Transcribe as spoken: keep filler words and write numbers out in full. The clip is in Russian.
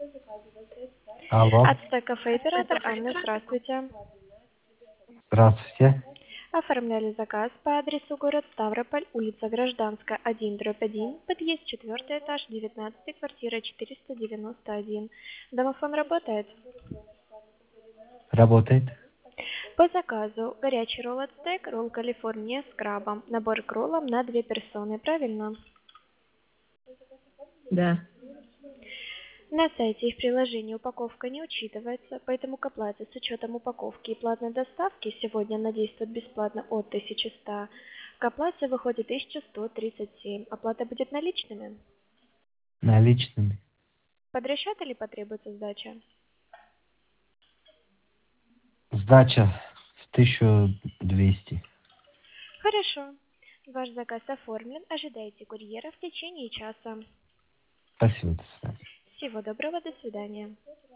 Алло, Ацтек кафе оператор Анна, здравствуйте. здравствуйте. Оформляли заказ по адресу город Ставрополь, улица Гражданская, один, дробь один, подъезд четвертый этаж, девятнадцатый, квартира четыреста девяносто один. Домофон работает? Работает? По заказу горячий ролл ацтек, ролл Калифорния с крабом, набор к роллам на две персоны, правильно? Да. На сайте и в приложении упаковка не учитывается, поэтому к оплате с учетом упаковки и платной доставки сегодня она действует бесплатно от тысячи ста. К оплате выходит тысяча сто тридцать семь. Оплата будет наличными? Наличными. Под расчет или потребуется сдача? Сдача в тысячу двести. Хорошо. Ваш заказ оформлен. Ожидайте курьера в течение часа. Спасибо, до свидания. Всего доброго, до свидания.